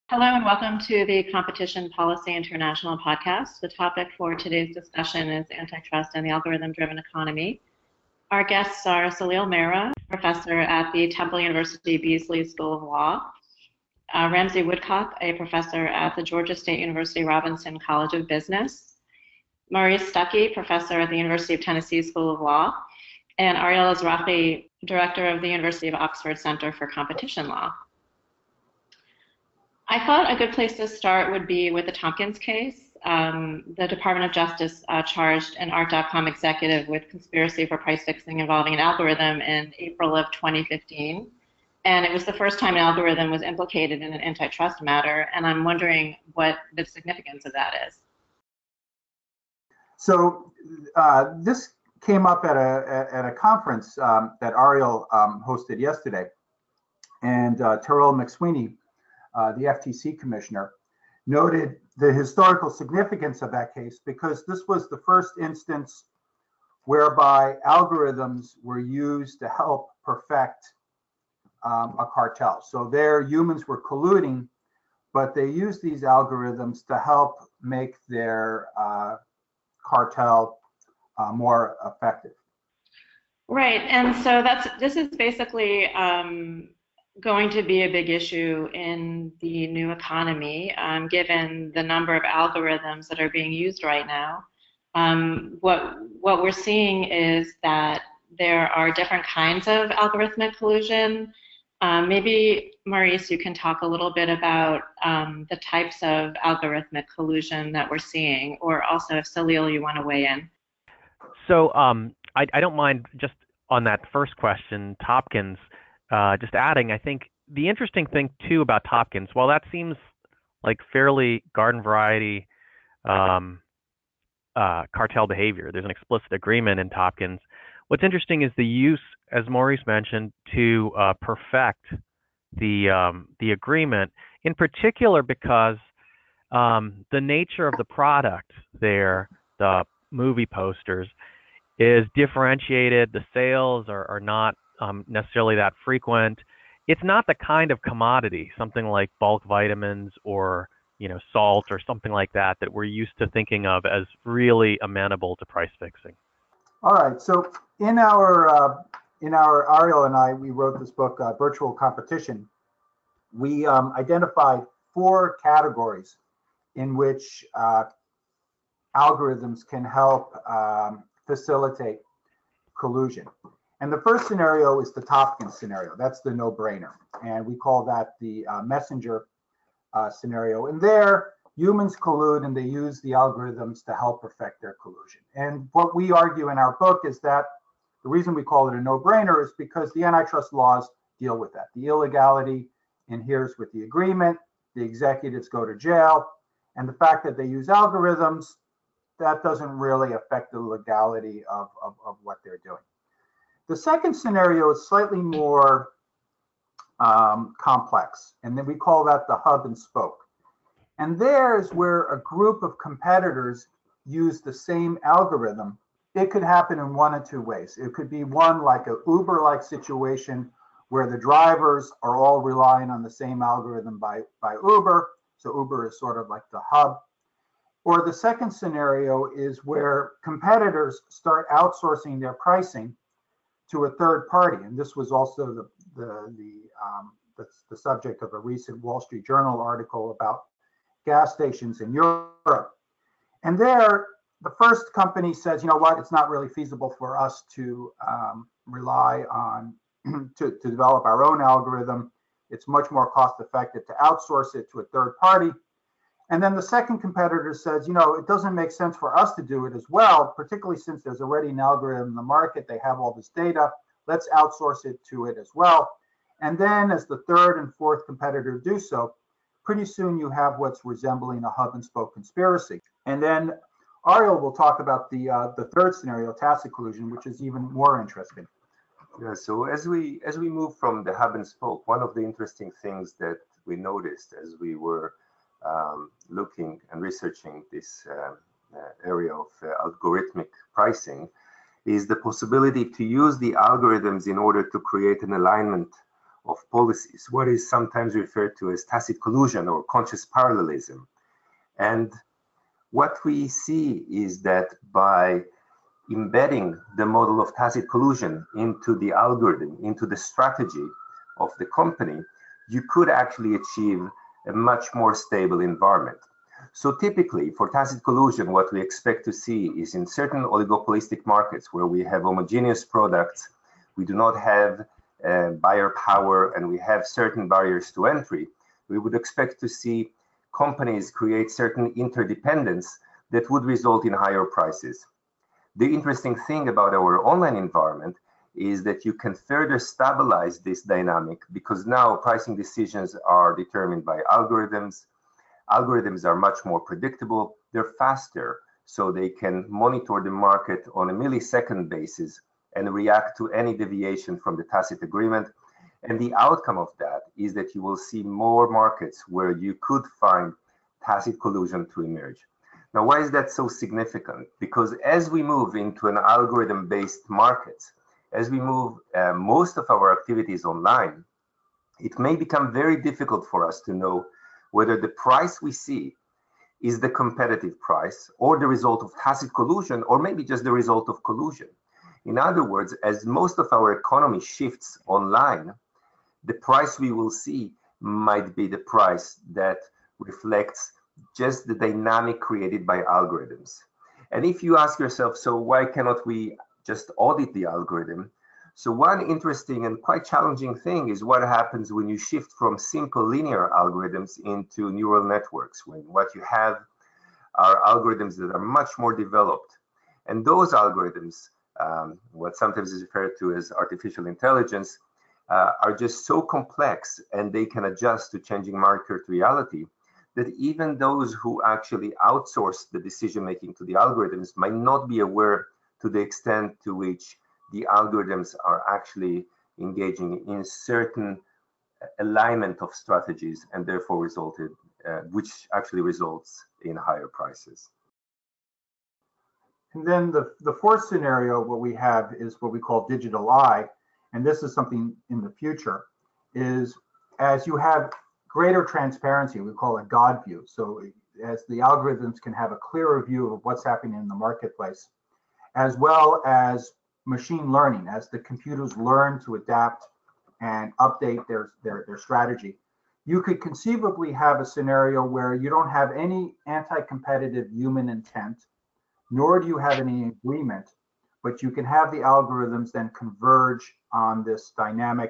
Hello and welcome to the Competition Policy International podcast. The topic for today's discussion is antitrust and the algorithm-driven economy. Our guests are Salil Mehra, professor at the Temple University Beasley School of Law, Ramsey Woodcock, a professor at the Georgia State University Robinson College of Business, Maurice Stuckey, professor at the University of Tennessee School of Law, and Ariel Ezrahi, director of the University of Oxford Center for Competition Law. I thought a good place to start would be with the Tompkins case. The Department of Justice charged an Art.com executive with conspiracy for price fixing involving an algorithm in April of 2015. And it was the first time an algorithm was implicated in an antitrust matter. And I'm wondering what the significance of that is. So this came up at a conference that Ariel hosted yesterday. And Terrell McSweeney, the FTC commissioner, noted the historical significance of that case because this was the first instance whereby algorithms were used to help perfect a cartel. So there humans were colluding, but they used these algorithms to help make their cartel more effective. Right, and so this is basically going to be a big issue in the new economy, given the number of algorithms that are being used right now. What we're seeing is that there are different kinds of algorithmic collusion. Maybe, Maurice, you can talk a little bit about the types of algorithmic collusion that we're seeing, or also if Salil, you want to weigh in. So I don't mind just on that first question, Tompkins, just adding, I think the interesting thing too about Tompkins, while that seems like fairly garden variety cartel behavior, there's an explicit agreement in Tompkins. What's interesting is the use, as Maurice mentioned, to perfect the agreement, in particular because the nature of the product there, the movie posters, is differentiated. The sales are not necessarily that frequent. It's not the kind of commodity, something like bulk vitamins or salt or something like that we're used to thinking of as really amenable to price fixing. All right. So in our Ariel and I, we wrote this book, Virtual Competition. We identified 4 categories in which algorithms can help facilitate collusion. And the first scenario is the Tompkins scenario. That's the no-brainer. And we call that the messenger scenario. And there, humans collude and they use the algorithms to help perfect their collusion. And what we argue in our book is that the reason we call it a no-brainer is because the antitrust laws deal with that. The illegality adheres with the agreement, the executives go to jail, and the fact that they use algorithms, that doesn't really affect the legality of what they're doing. The second scenario is slightly more complex, and then we call that the hub and spoke. And there's where a group of competitors use the same algorithm. It could happen in one of 2 ways. It could be one like a Uber-like situation where the drivers are all relying on the same algorithm by Uber. So Uber is sort of like the hub. Or the second scenario is where competitors start outsourcing their pricing to a third party, and this was also the subject of a recent Wall Street Journal article about gas stations in Europe. And there, the first company says, you know what, it's not really feasible for us to rely on to develop our own algorithm. It's much more cost effective to outsource it to a third party. And then the second competitor says, it doesn't make sense for us to do it as well, particularly since there's already an algorithm in the market. They have all this data. Let's outsource it to it as well. And then as the third and fourth competitor do so, pretty soon you have what's resembling a hub and spoke conspiracy. And then Ariel will talk about the third scenario, tacit collusion, which is even more interesting. Yeah, so as we move from the hub and spoke, one of the interesting things that we noticed as we were looking and researching this area of algorithmic pricing is the possibility to use the algorithms in order to create an alignment of policies, what is sometimes referred to as tacit collusion or conscious parallelism. And what we see is that by embedding the model of tacit collusion into the algorithm, into the strategy of the company, you could actually achieve a much more stable environment. So typically for tacit collusion, what we expect to see is in certain oligopolistic markets where we have homogeneous products, we do not have buyer power, and we have certain barriers to entry, we would expect to see companies create certain interdependence that would result in higher prices. The interesting thing about our online environment is that you can further stabilize this dynamic because now pricing decisions are determined by algorithms. Algorithms are much more predictable, they're faster, so they can monitor the market on a millisecond basis and react to any deviation from the tacit agreement. And the outcome of that is that you will see more markets where you could find tacit collusion to emerge. Now, why is that so significant? Because as we move into an algorithm-based market, as we move most of our activities online, it may become very difficult for us to know whether the price we see is the competitive price or the result of tacit collusion, or maybe just the result of collusion. In other words, as most of our economy shifts online, the price we will see might be the price that reflects just the dynamic created by algorithms. And if you ask yourself, so why cannot we just audit the algorithm? So one interesting and quite challenging thing is what happens when you shift from simple linear algorithms into neural networks, when what you have are algorithms that are much more developed. And those algorithms, what sometimes is referred to as artificial intelligence, are just so complex and they can adjust to changing market reality that even those who actually outsource the decision-making to the algorithms might not be aware to the extent to which the algorithms are actually engaging in certain alignment of strategies and therefore which actually results in higher prices. And then the fourth scenario, what we have is what we call digital eye. And this is something in the future, is as you have greater transparency, we call it God view. So as the algorithms can have a clearer view of what's happening in the marketplace, as well as machine learning, as the computers learn to adapt and update their strategy, you could conceivably have a scenario where you don't have any anti-competitive human intent, nor do you have any agreement, but you can have the algorithms then converge on this dynamic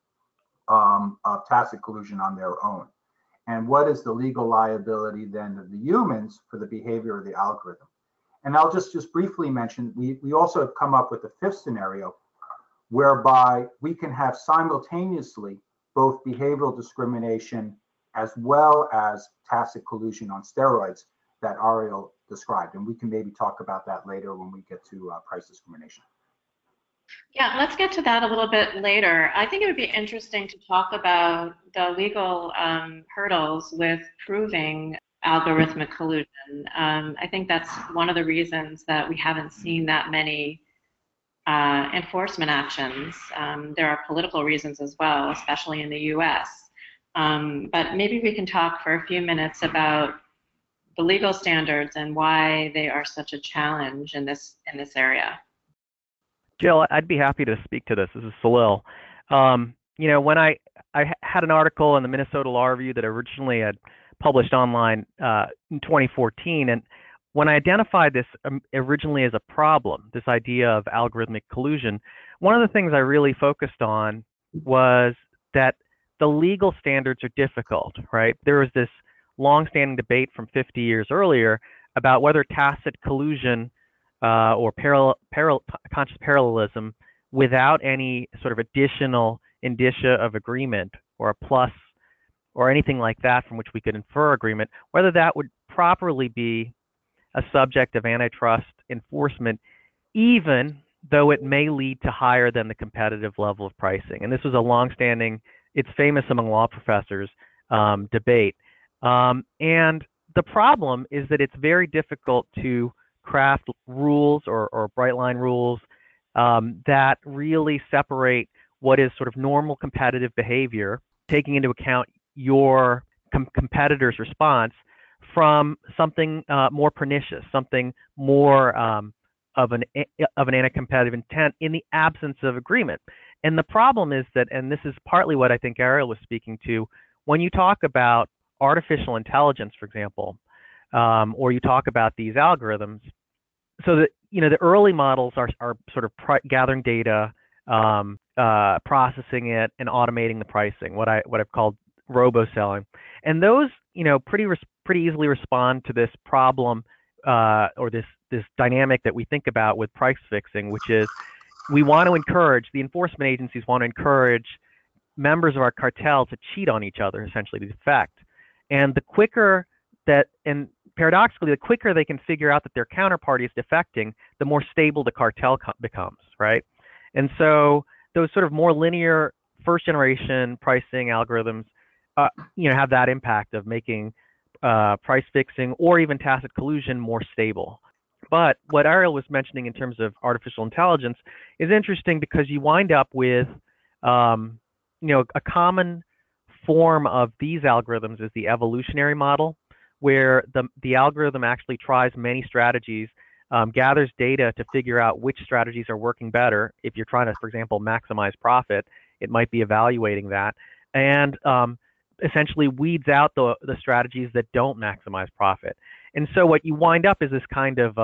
of tacit collusion on their own. And what is the legal liability then of the humans for the behavior of the algorithm? And I'll just briefly mention, we also have come up with a fifth scenario whereby we can have simultaneously both behavioral discrimination as well as tacit collusion on steroids that Ariel described. And we can maybe talk about that later when we get to price discrimination. Yeah, let's get to that a little bit later. I think it would be interesting to talk about the legal hurdles with proving algorithmic collusion. I think that's one of the reasons that we haven't seen that many enforcement actions. There are political reasons as well, especially in the US. But maybe we can talk for a few minutes about the legal standards and why they are such a challenge in this area. Jill, I'd be happy to speak to this. This is Salil. You know, when I had an article in the Minnesota Law Review that originally had published online in 2014, and when I identified this originally as a problem, this idea of algorithmic collusion, one of the things I really focused on was that the legal standards are difficult, right? There was this long-standing debate from 50 years earlier about whether tacit collusion or conscious parallelism without any sort of additional indicia of agreement or a plus or anything like that from which we could infer agreement, whether that would properly be a subject of antitrust enforcement, even though it may lead to higher than the competitive level of pricing. And this was a long-standing, it's famous among law professors, debate. And the problem is that it's very difficult to craft rules or bright line rules that really separate what is sort of normal competitive behavior, taking into account your competitor's response, from something more pernicious, something more of an anti-competitive intent in the absence of agreement. And the problem is that, and this is partly what I think Ariel was speaking to, when you talk about artificial intelligence, for example, or you talk about these algorithms, so that, you know, the early models are sort of gathering data, processing it, and automating the pricing, what I've called robo-selling, and those, you know, pretty easily respond to this problem, or this dynamic that we think about with price fixing, which is we want to encourage, the enforcement agencies want to encourage members of our cartel to cheat on each other, essentially, to defect. And the quicker that, and paradoxically, the quicker they can figure out that their counterparty is defecting, the more stable the cartel becomes, right? And so those sort of more linear first generation pricing algorithms, you know, have that impact of making price fixing or even tacit collusion more stable. But what Ariel was mentioning in terms of artificial intelligence is interesting, because you wind up with, you know, a common form of these algorithms is the evolutionary model, where the algorithm actually tries many strategies, gathers data to figure out which strategies are working better. If you're trying to, for example, maximize profit, it might be evaluating that, and essentially weeds out the strategies that don't maximize profit. And so what you wind up is this kind of,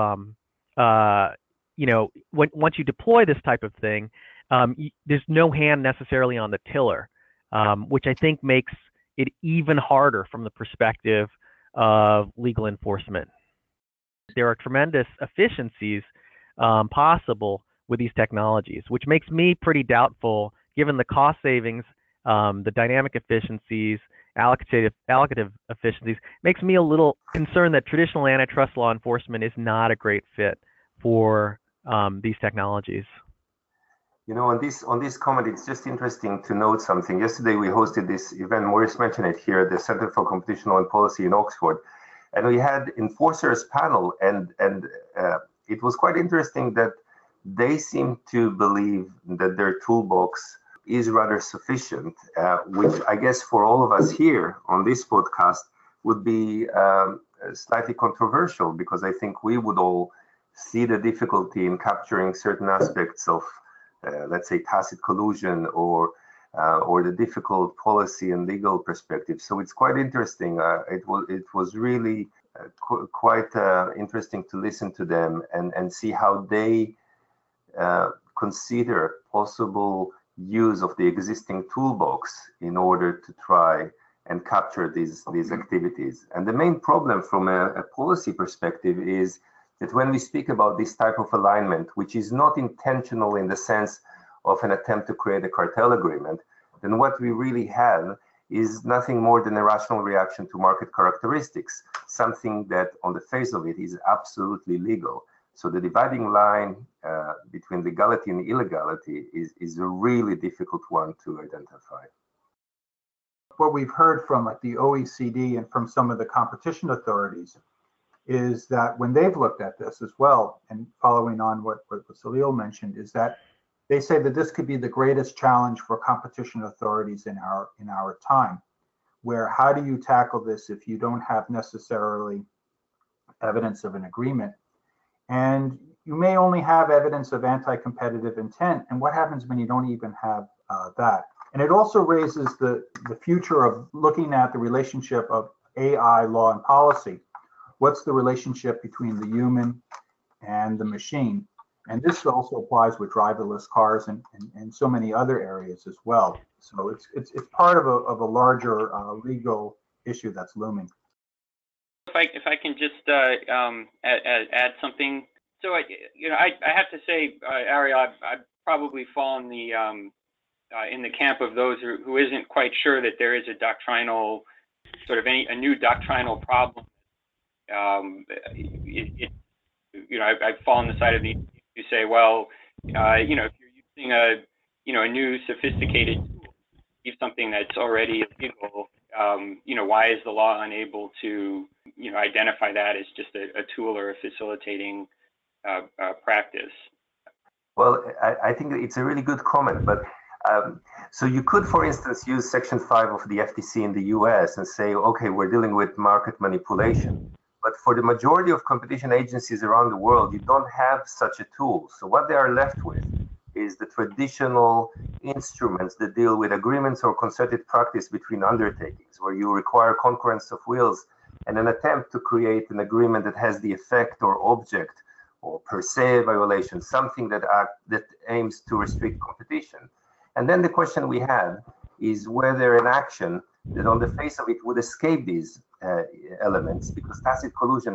you know, once you deploy this type of thing, there's no hand necessarily on the tiller, which I think makes it even harder from the perspective of legal enforcement. There are tremendous efficiencies possible with these technologies, which makes me pretty doubtful, given the cost savings, the dynamic efficiencies, allocative efficiencies, makes me a little concerned that traditional antitrust law enforcement is not a great fit for these technologies. You know, on this comment, it's just interesting to note something. Yesterday, we hosted this event. Maurice mentioned it here, the Center for Competition Law and Policy in Oxford, and we had enforcers panel, and it was quite interesting that they seem to believe that their toolbox is rather sufficient, which I guess for all of us here on this podcast would be slightly controversial, because I think we would all see the difficulty in capturing certain aspects of, let's say, tacit collusion or the difficult policy and legal perspective. So it's quite interesting. It was really quite interesting to listen to them and see how they consider possible use of the existing toolbox in order to try and capture these activities. And the main problem from a policy perspective is that when we speak about this type of alignment, which is not intentional in the sense of an attempt to create a cartel agreement, then what we really have is nothing more than a rational reaction to market characteristics, something that on the face of it is absolutely legal. So the dividing line between legality and illegality is a really difficult one to identify. What we've heard from the OECD and from some of the competition authorities is that when they've looked at this as well, and following on what Salil mentioned, is that they say that this could be the greatest challenge for competition authorities in our time, where how do you tackle this if you don't have necessarily evidence of an agreement? And you may only have evidence of anti-competitive intent. And what happens when you don't even have that? And it also raises the future of looking at the relationship of AI, law, and policy. What's the relationship between the human and the machine? And this also applies with driverless cars and so many other areas as well. So it's part of a larger legal issue that's looming. If I can just add something. So I have to say, Ariel, I've probably fallen in the camp of those who isn't quite sure that there is a doctrinal a new doctrinal problem. I've fallen on the side of the who say, well, if you're using a new sophisticated tool, use something that's already illegal, why is the law unable to identify that as just a tool or a facilitating practice? Well, I think it's a really good comment, but So you could, for instance, use Section 5 of the FTC in the US and say, okay, we're dealing with market manipulation. But for the majority of competition agencies around the world, you don't have such a tool. So what they are left with is the traditional instruments that deal with agreements or concerted practice between undertakings, where you require concurrence of wills and an attempt to create an agreement that has the effect or object or per se violation, something that aims to restrict competition. And then the question we have is whether an action that on the face of it would escape these elements, because tacit collusion,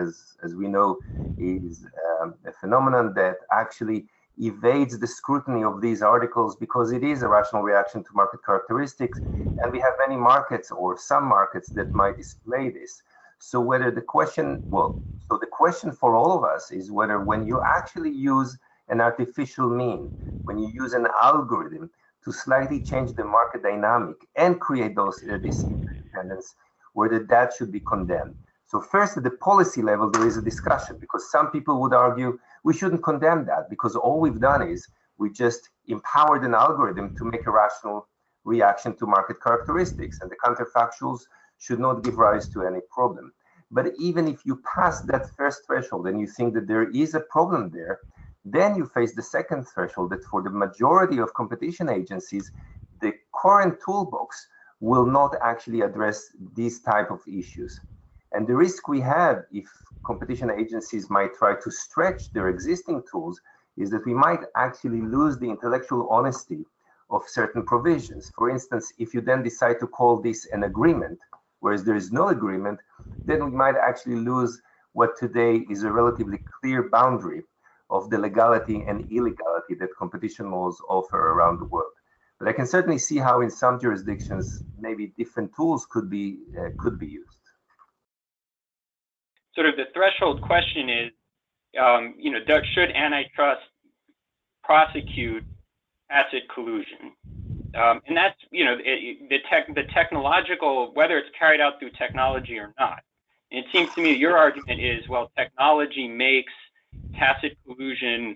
as we know, is a phenomenon that actually evades the scrutiny of these articles because it is a rational reaction to market characteristics, and we have many markets or some markets that might display this. So whether the question, so the question for all of us is whether when you actually use an artificial mean, when you use an algorithm to slightly change the market dynamic and create this interdependence, whether that should be condemned. So first, at the policy level, there is a discussion, because some people would argue we shouldn't condemn that, because all we've done is we just empowered an algorithm to make a rational reaction to market characteristics, and the counterfactuals should not give rise to any problem. But even if you pass that first threshold and you think that there is a problem there, then you face the second threshold, that for the majority of competition agencies, the current toolbox will not actually address these type of issues. And the risk we have if competition agencies might try to stretch their existing tools is that we might actually lose the intellectual honesty of certain provisions. For instance, if you then decide to call this an agreement, whereas there is no agreement, then we might actually lose what today is a relatively clear boundary of the legality and illegality that competition laws offer around the world. But I can certainly see how in some jurisdictions, maybe different tools could be used. Sort of the threshold question is, should antitrust prosecute tacit collusion? And that's, the technological, whether it's carried out through technology or not. And it seems to me your argument is, well, technology makes tacit collusion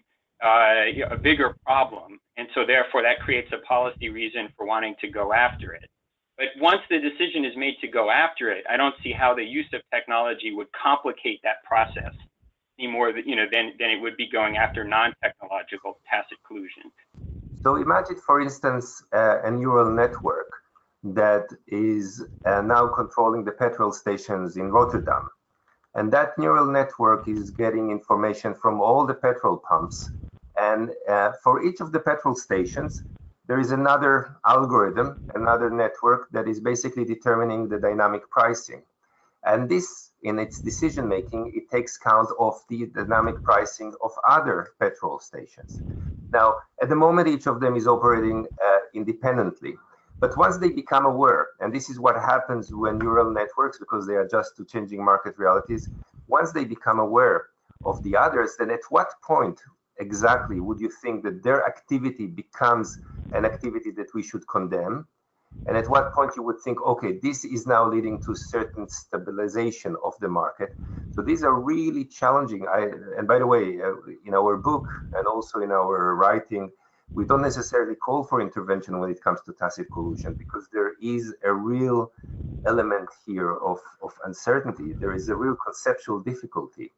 a bigger problem, and so therefore that creates a policy reason for wanting to go after it. But once the decision is made to go after it, I don't see how the use of technology would complicate that process any more than it would be going after non-technological tacit collusion. So imagine, for instance, a neural network that is now controlling the petrol stations in Rotterdam. And that neural network is getting information from all the petrol pumps. And for each of the petrol stations, there is another algorithm, another network that is basically determining the dynamic pricing. And this, in its decision making, it takes count of the dynamic pricing of other petrol stations. Now, at the moment, each of them is operating independently. But once they become aware, and this is what happens when neural networks, because they adjust to changing market realities, once they become aware of the others, then at what point exactly would you think that their activity becomes an activity that we should condemn? And at what point you would think, okay, this is now leading to certain stabilization of the market. So these are really challenging. And by the way, in our book and also in our writing, we don't necessarily call for intervention when it comes to tacit collusion, because there is a real element here of uncertainty. There is a real conceptual difficulty.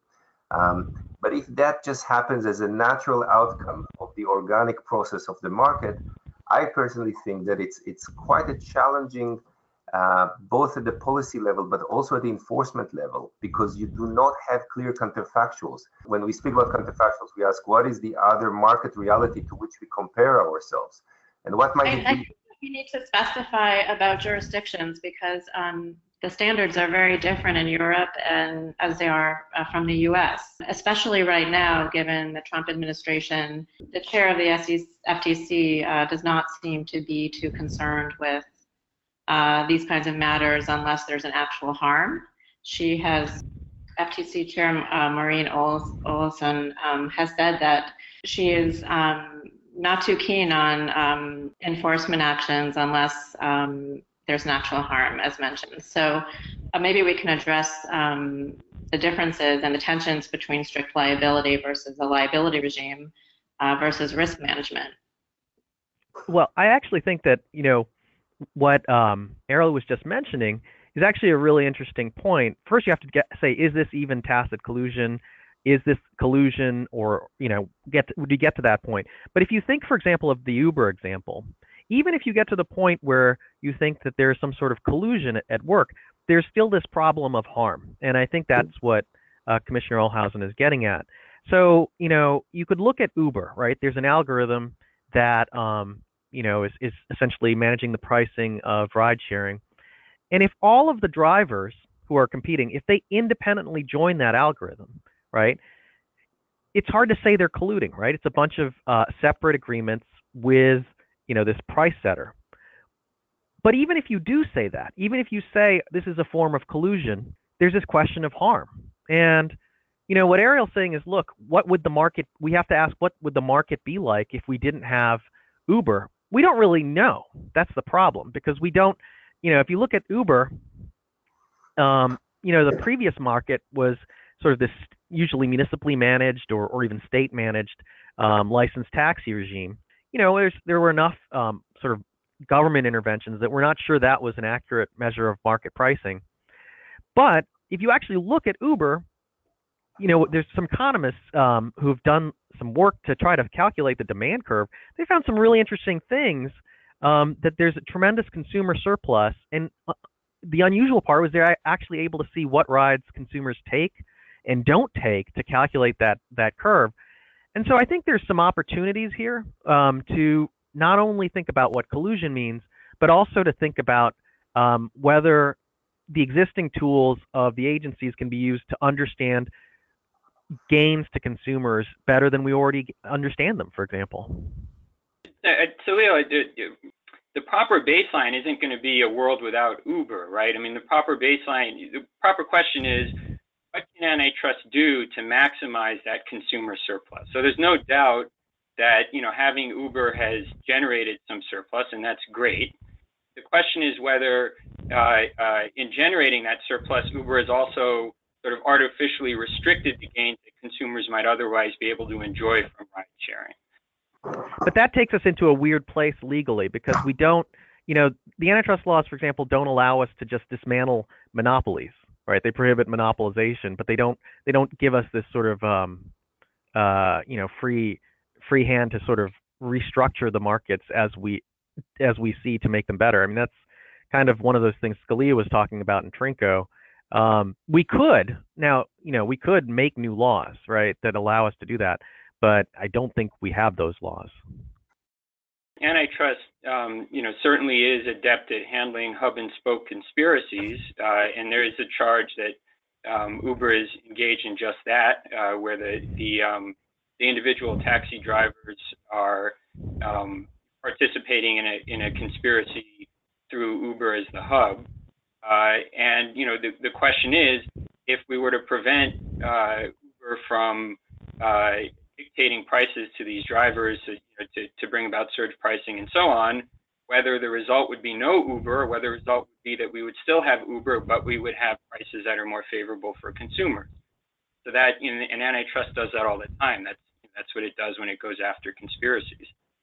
But if that just happens as a natural outcome of the organic process of the market, I personally think that it's quite a challenging, both at the policy level, but also at the enforcement level, because you do not have clear counterfactuals. When we speak about counterfactuals, we ask, what is the other market reality to which we compare ourselves? And what might it be? I think we need to specify about jurisdictions, because the standards are very different in Europe and as they are from the US, especially right now, given the Trump administration. The chair of the FTC does not seem to be too concerned with these kinds of matters unless there's an actual harm. FTC Chair Maureen Olson has said that she is not too keen on enforcement actions unless there's an actual harm, as mentioned. So maybe we can address the differences and the tensions between strict liability versus a liability regime versus risk management. Well, I actually think that, what Ariel was just mentioning is actually a really interesting point. First, you have to say, is this even tacit collusion? Is this collusion, or would you get to that point? But if you think, for example, of the Uber example, even if you get to the point where you think that there's some sort of collusion at work, there's still this problem of harm, and I think that's what Commissioner Olhausen is getting at. So, you could look at Uber, right? There's an algorithm that is essentially managing the pricing of ride sharing. And if all of the drivers who are competing, if they independently join that algorithm, right, it's hard to say they're colluding, right? It's a bunch of separate agreements with, this price setter. But even if you do say that, even if you say this is a form of collusion, there's this question of harm. And, what Ariel's saying is, look, we have to ask, what would the market be like if we didn't have Uber? We don't really know. That's the problem, because we don't, if you look at Uber, the previous market was sort of this usually municipally managed or even state managed licensed taxi regime. There were enough sort of government interventions that we're not sure that was an accurate measure of market pricing. But if you actually look at Uber, there's some economists who have done some work to try to calculate the demand curve. They found some really interesting things, that there's a tremendous consumer surplus. And the unusual part was they're actually able to see what rides consumers take and don't take to calculate that curve. And so I think there's some opportunities here to not only think about what collusion means, but also to think about whether the existing tools of the agencies can be used to understand gains to consumers better than we already understand them, for example. So, Leo, the proper baseline isn't going to be a world without Uber, right? I mean, the proper question is, what can antitrust do to maximize that consumer surplus? So there's no doubt that, having Uber has generated some surplus, and that's great. The question is whether in generating that surplus, Uber has also sort of artificially restricted the gains that consumers might otherwise be able to enjoy from ride sharing. But that takes us into a weird place legally, because we don't, the antitrust laws, for example, don't allow us to just dismantle monopolies, right? They prohibit monopolization, but they don't give us this sort of, free hand to sort of restructure the markets as we see to make them better. I mean, that's kind of one of those things Scalia was talking about in Trinco. We could make new laws, right, that allow us to do that, but I don't think we have those laws. Antitrust, certainly is adept at handling hub and spoke conspiracies, and there is a charge that Uber is engaged in just that, where the individual taxi drivers are participating in a conspiracy through Uber as the hub. And the question is, if we were to prevent Uber from dictating prices to these drivers to bring about surge pricing and so on, whether the result would be no Uber, or whether the result would be that we would still have Uber, but we would have prices that are more favorable for consumers. So that, and antitrust does that all the time. That's what it does when it goes after conspiracies.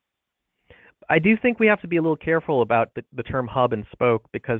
I do think we have to be a little careful about the term hub and spoke, because,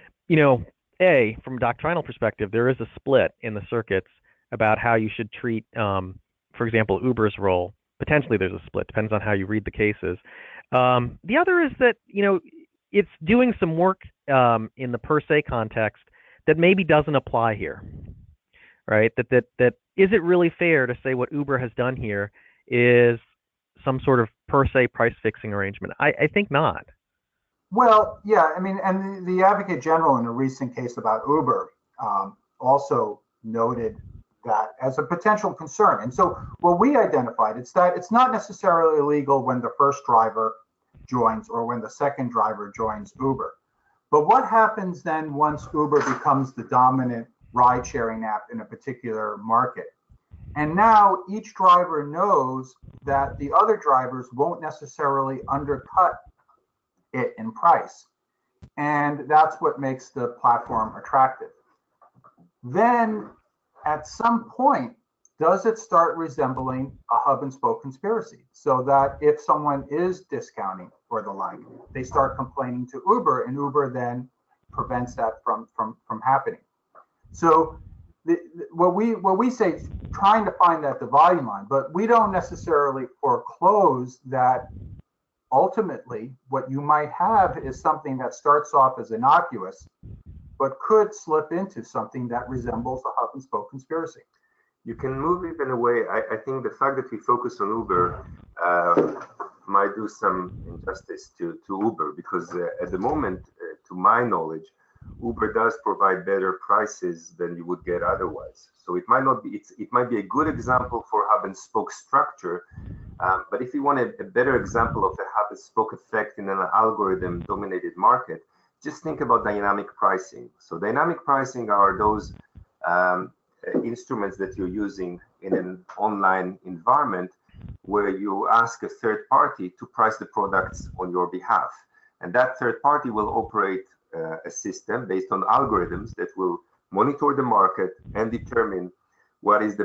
from a doctrinal perspective, there is a split in the circuits about how you should treat, for example, Uber's role. Potentially there's a split, depends on how you read the cases. The other is that, it's doing some work in the per se context that maybe doesn't apply here, right? That is it really fair to say what Uber has done here is some sort of per se price fixing arrangement? I think not. Well, yeah, I mean, and the Advocate General in a recent case about Uber also noted that as a potential concern. And so what we identified is that it's not necessarily illegal when the first driver joins or when the second driver joins Uber. But what happens then once Uber becomes the dominant ride sharing app in a particular market? And now each driver knows that the other drivers won't necessarily undercut it in price. And that's what makes the platform attractive. Then at some point, does it start resembling a hub and spoke conspiracy? So that if someone is discounting or the like, they start complaining to Uber, and Uber then prevents that from happening. So what we say is trying to find that dividing line, but we don't necessarily foreclose that ultimately what you might have is something that starts off as innocuous, but could slip into something that resembles a hub and spoke conspiracy. You can move even away. I think the fact that we focus on Uber might do some injustice to Uber, because at the moment, to my knowledge, Uber does provide better prices than you would get otherwise. So it might not be, it might be a good example for hub and spoke structure, but if you want a better example of a hub and spoke effect in an algorithm dominated market, just think about dynamic pricing. So dynamic pricing are those instruments that you're using in an online environment where you ask a third party to price the products on your behalf. And that third party will operate a system based on algorithms that will monitor the market and determine what is the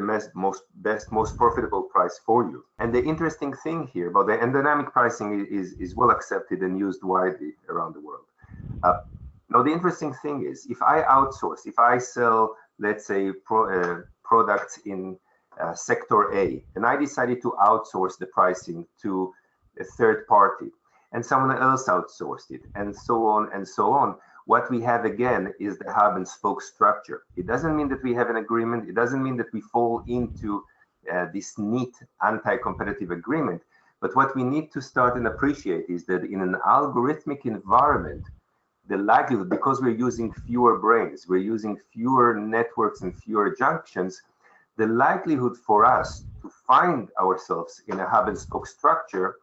most profitable price for you. And the interesting thing here about the dynamic pricing is well accepted and used widely around the world. Now, the interesting thing is, if I outsource, if I sell, let's say, products in sector A, and I decided to outsource the pricing to a third party, and someone else outsourced it, and so on and so on, what we have again is the hub and spoke structure. It doesn't mean that we have an agreement. It doesn't mean that we fall into this neat anti-competitive agreement. But what we need to start and appreciate is that in an algorithmic environment, the likelihood, because we're using fewer brains, we're using fewer networks and fewer junctions, the likelihood for us to find ourselves in a hub and spoke structure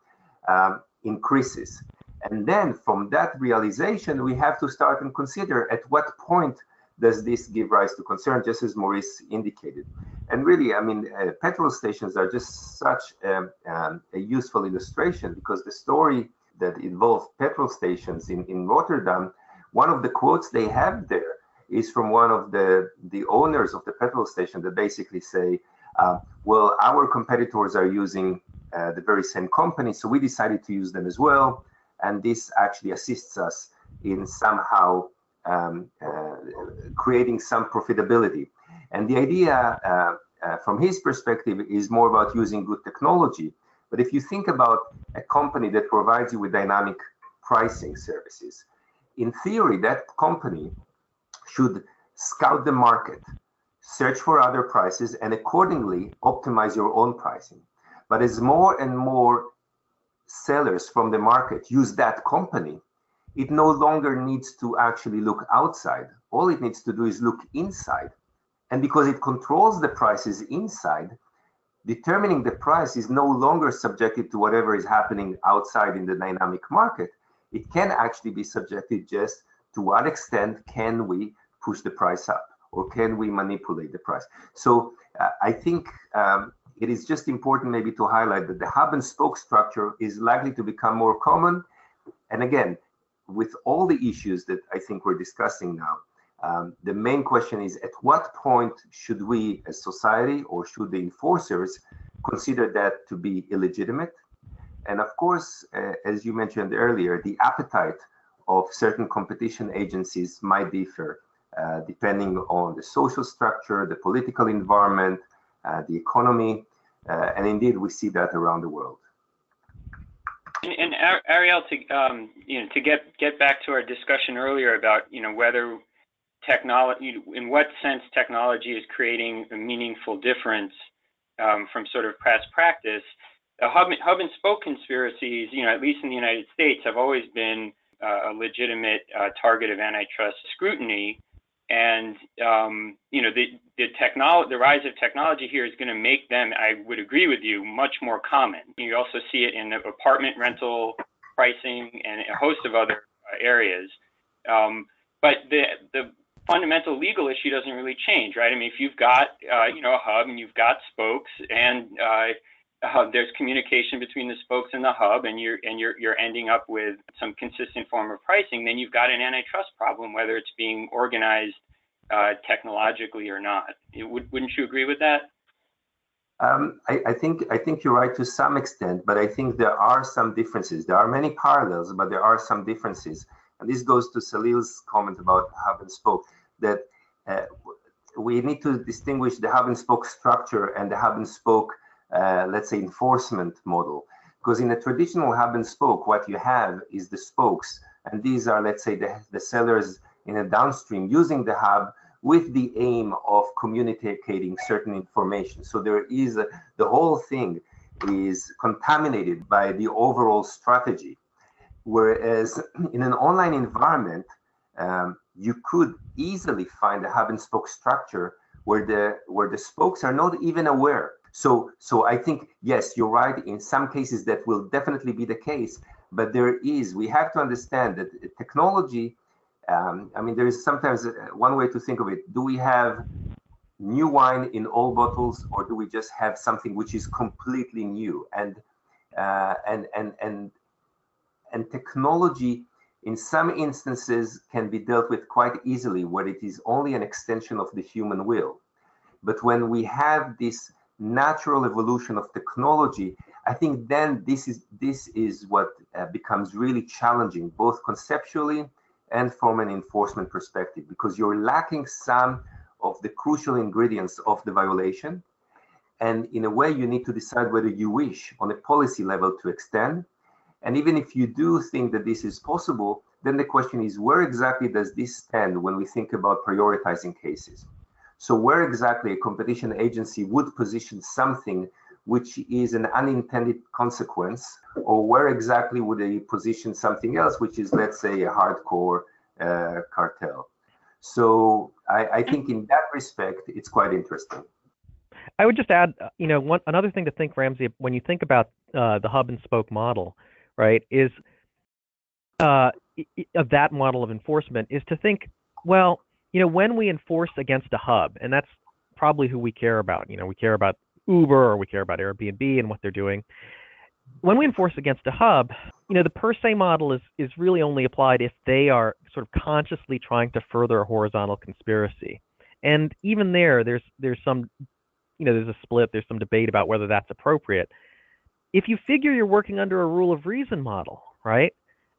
increases. And then from that realization, we have to start and consider at what point does this give rise to concern, just as Maurice indicated. And really, I mean, petrol stations are just such a useful illustration, because the story that involved petrol stations in Rotterdam, one of the quotes they have there is from one of the owners of the petrol station that basically say, well, our competitors are using the very same company, so we decided to use them as well. And this actually assists us in somehow creating some profitability. And the idea from his perspective is more about using good technology. But if you think about a company that provides you with dynamic pricing services, in theory, that company should scout the market, search for other prices, and accordingly optimize your own pricing. But as more and more sellers from the market use that company, it no longer needs to actually look outside. All it needs to do is look inside. And because it controls the prices inside, determining the price is no longer subjected to whatever is happening outside in the dynamic market. It can actually be subjected just to what extent can we push the price up, or can we manipulate the price. So I think it is just important maybe to highlight that the hub and spoke structure is likely to become more common. And again, with all the issues that I think we're discussing now, the main question is, at what point should we as society, or should the enforcers, consider that to be illegitimate? And of course, as you mentioned earlier, the appetite of certain competition agencies might differ depending on the social structure, the political environment, the economy, and indeed we see that around the world. And Ariel, to get back to our discussion earlier about whether technology, in what sense technology is creating a meaningful difference from sort of past practice. Hub and spoke conspiracies, at least in the United States, have always been a legitimate target of antitrust scrutiny. And the rise of technology here is going to make them, I would agree with you, much more common. You also see it in the apartment rental pricing and a host of other areas. But the fundamental legal issue doesn't really change, right? I mean, if you've got a hub and you've got spokes, and there's communication between the spokes and the hub, and you're ending up with some consistent form of pricing, then you've got an antitrust problem, whether it's being organized technologically or not. Wouldn't you agree with that? I think you're right to some extent, but I think there are some differences. There are many parallels, but there are some differences. And this goes to Salil's comment about hub and spoke, that we need to distinguish the hub and spoke structure and the hub and spoke, let's say, enforcement model. Because in a traditional hub and spoke, what you have is the spokes, and these are, let's say, the sellers in a downstream using the hub with the aim of communicating certain information. So there is the whole thing is contaminated by the overall strategy. Whereas in an online environment, you could easily find a hub and spoke structure where the spokes are not even aware. So I think, yes, you're right. In some cases, that will definitely be the case. But we have to understand that technology, I mean, there is sometimes one way to think of it. Do we have new wine in old bottles, or do we just have something which is completely new? And technology, in some instances, can be dealt with quite easily, where it is only an extension of the human will. But when we have this natural evolution of technology, I think then this is what becomes really challenging, both conceptually and from an enforcement perspective, because you're lacking some of the crucial ingredients of the violation. And in a way, you need to decide whether you wish on a policy level to extend. And even if you do think that this is possible, then the question is, where exactly does this stand when we think about prioritizing cases? So where exactly a competition agency would position something which is an unintended consequence, or where exactly would they position something else, which is, let's say, a hardcore cartel? So I think in that respect, it's quite interesting. I would just add, another thing to think, Ramsey, when you think about the hub and spoke model, right, is of that model of enforcement, is to think, well, when we enforce against a hub, and that's probably who we care about. We care about Uber, or we care about Airbnb and what they're doing. When we enforce against a hub, the per se model is really only applied if they are sort of consciously trying to further a horizontal conspiracy. And even there's some, there's a split, there's some debate about whether that's appropriate. If you figure you're working under a rule of reason model, right,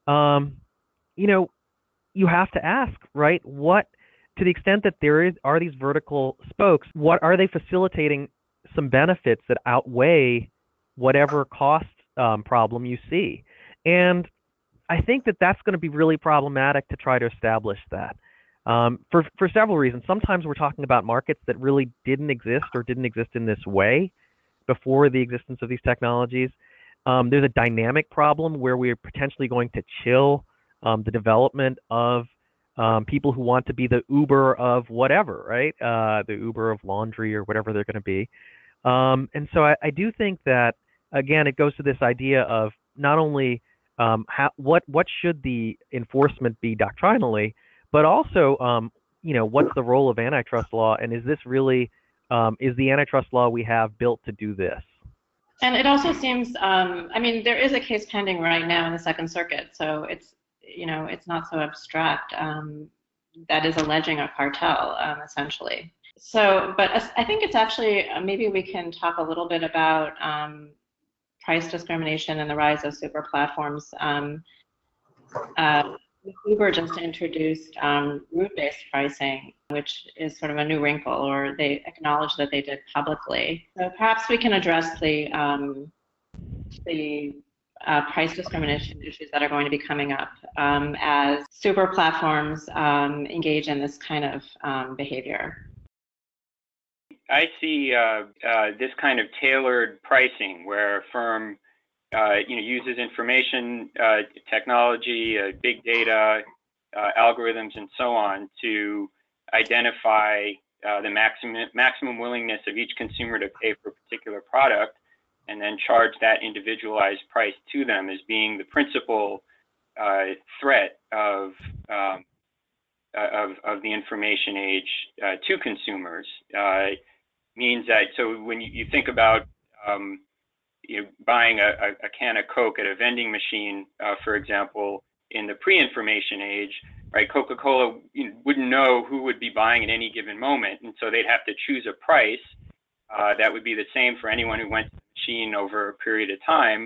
you have to ask, right, what, to the extent that are these vertical spokes, what are they facilitating some benefits that outweigh whatever cost problem you see? And I think that that's going to be really problematic to try to establish that for several reasons. Sometimes we're talking about markets that really didn't exist or didn't exist in this way before the existence of these technologies. There's a dynamic problem where we're potentially going to chill the development of people who want to be the Uber of whatever, right? The Uber of laundry or whatever they're going to be. And so I do think that, again, it goes to this idea of not only what should the enforcement be doctrinally, but also, what's the role of antitrust law, and is this really, is the antitrust law we have built to do this? And it also seems, there is a case pending right now in the Second Circuit, so it's not so abstract. That is alleging a cartel, essentially. So, but I think it's actually, maybe we can talk a little bit about price discrimination and the rise of super platforms. Uber just introduced route-based pricing, which is sort of a new wrinkle, or they acknowledge that they did publicly. So perhaps we can address the price discrimination issues that are going to be coming up as super platforms engage in this kind of behavior. I see this kind of tailored pricing where a firm uses information technology, big data, algorithms, and so on to identify the maximum willingness of each consumer to pay for a particular product, and then charge that individualized price to them as being the principal threat of the information age to consumers. Means that, so when you think about buying a can of Coke at a vending machine, for example, in the pre-information age, right? Coca-Cola wouldn't know who would be buying at any given moment, and so they'd have to choose a price that would be the same for anyone who went to the machine over a period of time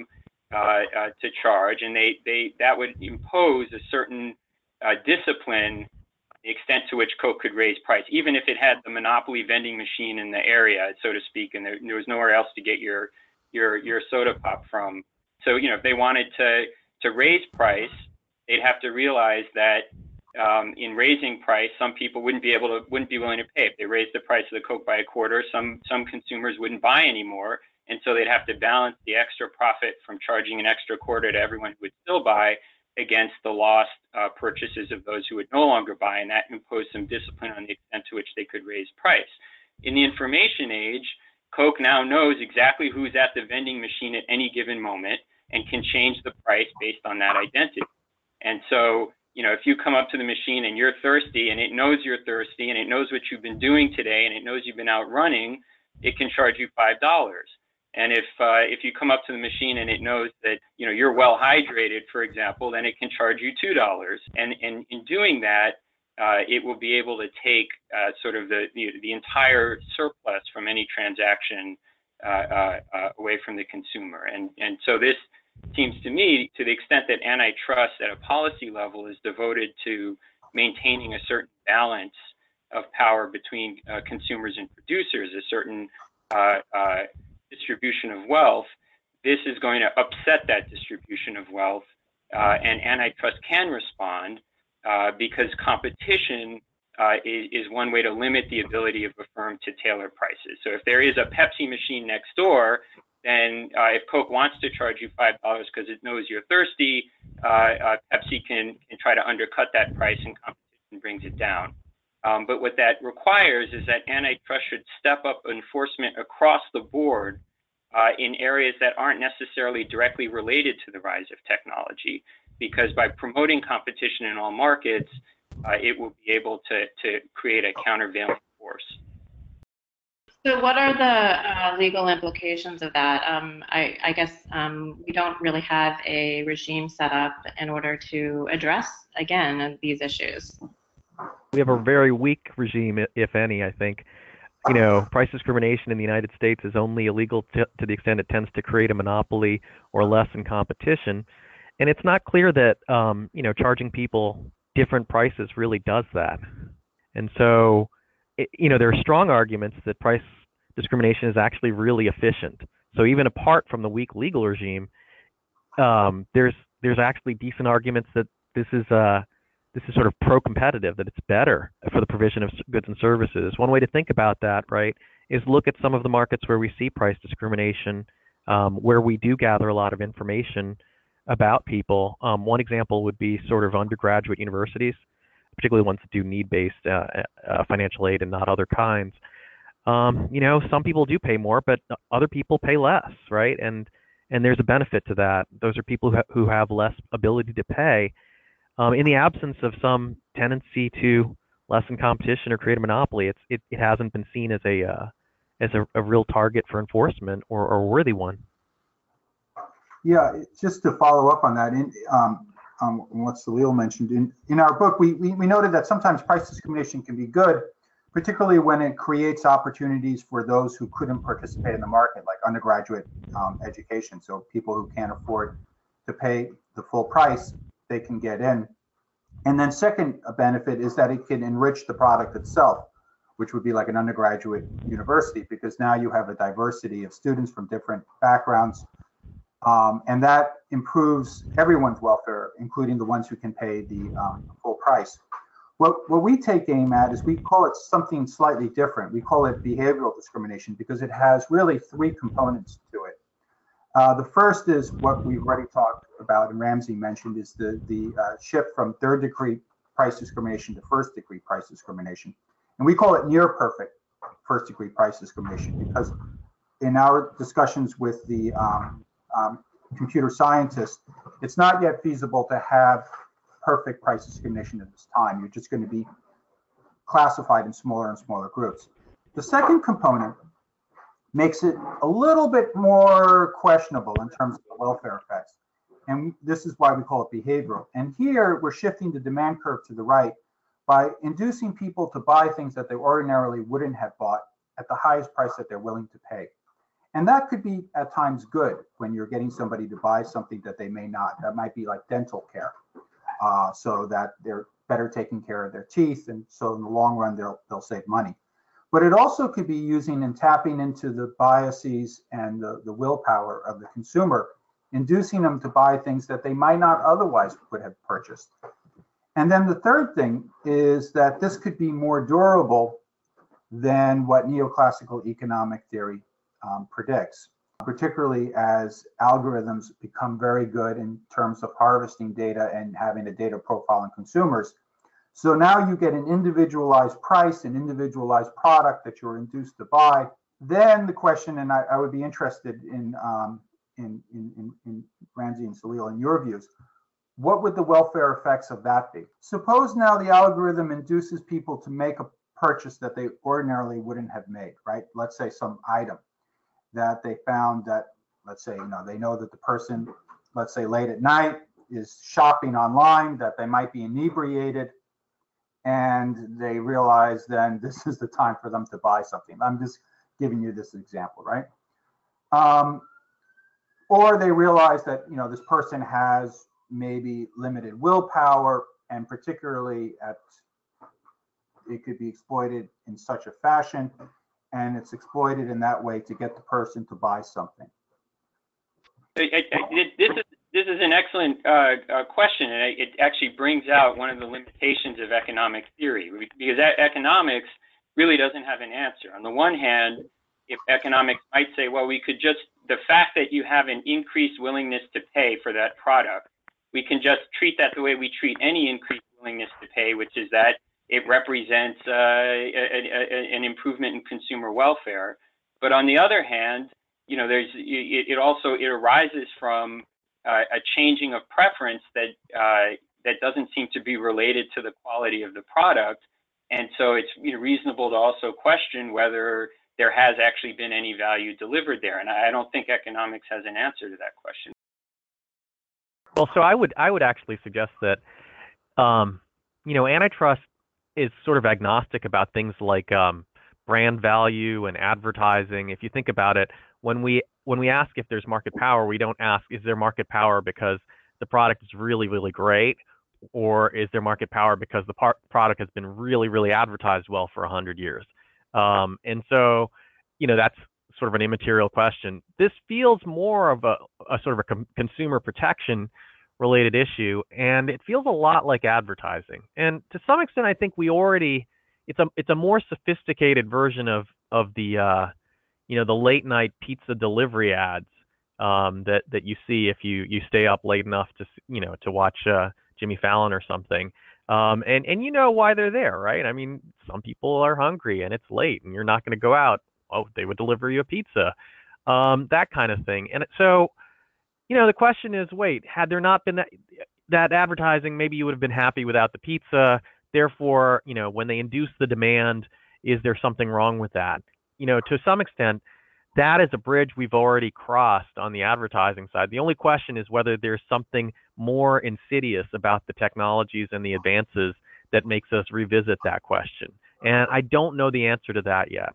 to charge, and that would impose a certain discipline, the extent to which Coke could raise price, even if it had the monopoly vending machine in the area, so to speak, and there was nowhere else to get your soda pop from. So, if they wanted to raise price, they'd have to realize that in raising price, some people wouldn't be willing to pay. If they raised the price of the Coke by a quarter, some consumers wouldn't buy anymore, and so they'd have to balance the extra profit from charging an extra quarter to everyone who would still buy against the lost purchases of those who would no longer buy, and that imposed some discipline on the extent to which they could raise price. In the information age, Coke now knows exactly who's at the vending machine at any given moment and can change the price based on that identity. And so, if you come up to the machine and you're thirsty and it knows you're thirsty and it knows what you've been doing today and it knows you've been out running, it can charge you $5. And if you come up to the machine and it knows that you're well hydrated, for example, then it can charge you $2. And in doing that, it will be able to take sort of the entire surplus from any transaction away from the consumer. And so this seems to me, to the extent that antitrust at a policy level is devoted to maintaining a certain balance of power between consumers and producers, a certain distribution of wealth, this is going to upset that distribution of wealth, and antitrust can respond because competition is one way to limit the ability of a firm to tailor prices. So if there is a Pepsi machine next door, then if Coke wants to charge you $5 because it knows you're thirsty, Pepsi can try to undercut that price, and competition brings it down. But what that requires is that antitrust should step up enforcement across the board in areas that aren't necessarily directly related to the rise of technology, because by promoting competition in all markets, it will be able to create a countervailing force. So what are the legal implications of that? I guess we don't really have a regime set up in order to address, again, these issues. We have a very weak regime, if any, I think. Price discrimination in the United States is only illegal to the extent it tends to create a monopoly or lessen competition. And it's not clear that, charging people different prices really does that. And so, there are strong arguments that price discrimination is actually really efficient. So even apart from the weak legal regime, there's actually decent arguments that this is sort of pro-competitive, that it's better for the provision of goods and services. One way to think about that, right, is look at some of the markets where we see price discrimination, where we do gather a lot of information about people. One example would be sort of undergraduate universities, particularly ones that do need-based financial aid and not other kinds. Some people do pay more, but other people pay less, right? And there's a benefit to that. Those are people who have less ability to pay. In the absence of some tendency to lessen competition or create a monopoly, it hasn't been seen as a real target for enforcement or a worthy one. Yeah, just to follow up on that, what Salil mentioned, in our book, we noted that sometimes price discrimination can be good, particularly when it creates opportunities for those who couldn't participate in the market, like undergraduate education. So people who can't afford to pay the full price, they can get in. And then second, a benefit is that it can enrich the product itself, which would be like an undergraduate university, because now you have a diversity of students from different backgrounds. And that improves everyone's welfare, including the ones who can pay the full price. What we take aim at is we call it something slightly different. We call it behavioral discrimination because it has really three components to it. The first is what we've already talked about and Ramsey mentioned, is the shift from third degree price discrimination to first degree price discrimination. And we call it near perfect first degree price discrimination because in our discussions with the computer scientists, it's not yet feasible to have perfect price discrimination at this time. You're just going to be classified in smaller and smaller groups. The second component makes it a little bit more questionable in terms of the welfare effects. And this is why we call it behavioral. And here we're shifting the demand curve to the right by inducing people to buy things that they ordinarily wouldn't have bought at the highest price that they're willing to pay. And that could be at times good when you're getting somebody to buy something that they may not. That might be like dental care, so that they're better taking care of their teeth, and so in the long run they'll save money. But it also could be using and tapping into the biases and the willpower of the consumer, inducing them to buy things that they might not otherwise would have purchased. And then the third thing is that this could be more durable than what neoclassical economic theory predicts, particularly as algorithms become very good in terms of harvesting data and having a data profile on consumers. So now you get an individualized price, an individualized product that you're induced to buy. Then the question, and I would be interested in Ramzi and Salil, in your views, what would the welfare effects of that be? Suppose now the algorithm induces people to make a purchase that they ordinarily wouldn't have made, right? Let's say some item that they found that, let's say, they know that the person, let's say late at night, is shopping online, that they might be inebriated, and they realize then this is the time for them to buy something. I'm just giving you this example, right? Or they realize that, this person has maybe limited willpower, and particularly it could be exploited in such a fashion, and it's exploited in that way to get the person to buy something. This is an excellent question, and it actually brings out one of the limitations of economic theory, because economics really doesn't have an answer. On the one hand, if economics might say, well, the fact that you have an increased willingness to pay for that product, we can just treat that the way we treat any increased willingness to pay, which is that it represents an improvement in consumer welfare. But on the other hand, it arises from a changing of preference that doesn't seem to be related to the quality of the product, and so it's reasonable to also question whether there has actually been any value delivered there. And I don't think economics has an answer to that question. Well, so I would actually suggest that antitrust is sort of agnostic about things like brand value and advertising. If you think about it, when we ask if there's market power, we don't ask, is there market power because the product is really, really great, or is there market power because the product has been really, really advertised well for 100 years? And so, that's sort of an immaterial question. This feels more of a sort of a consumer protection related issue, and it feels a lot like advertising. And to some extent, I think it's a more sophisticated version of the the late night pizza delivery ads that you see if you stay up late enough to watch Jimmy Fallon or something. And you know why they're there, right? I mean, some people are hungry and it's late and you're not going to go out. Oh, they would deliver you a pizza, that kind of thing. And so, the question is, wait, had there not been that advertising, maybe you would have been happy without the pizza. Therefore, when they induce the demand, is there something wrong with that? To some extent, that is a bridge we've already crossed on the advertising side. The only question is whether there's something more insidious about the technologies and the advances that makes us revisit that question. And I don't know the answer to that yet.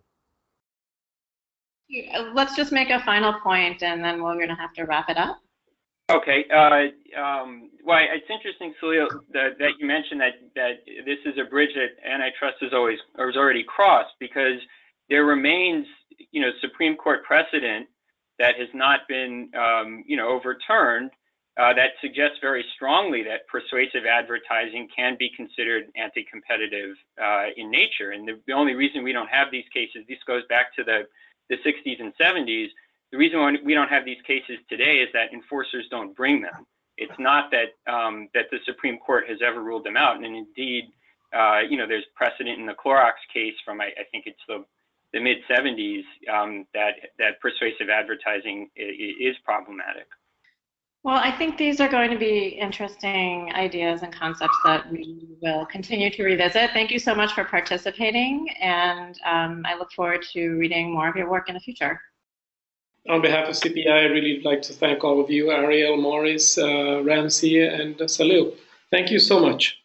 Let's just make a final point, and then we're going to have to wrap it up. Okay. Well, it's interesting, Salil, that you mentioned that this is a bridge that antitrust has already crossed, because there remains, Supreme Court precedent that has not been, overturned, that suggests very strongly that persuasive advertising can be considered anti-competitive in nature. And the only reason we don't have these cases, this goes back to the 60s and 70s. The reason why we don't have these cases today is that enforcers don't bring them. It's not that that the Supreme Court has ever ruled them out. And indeed, there's precedent in the Clorox case from, I think it's the mid-70s, that persuasive advertising is problematic. Well, I think these are going to be interesting ideas and concepts that we will continue to revisit. Thank you so much for participating, and I look forward to reading more of your work in the future. On behalf of CPI, I really would like to thank all of you, Ariel, Maurice, Ramzi, and Salil. Thank you so much.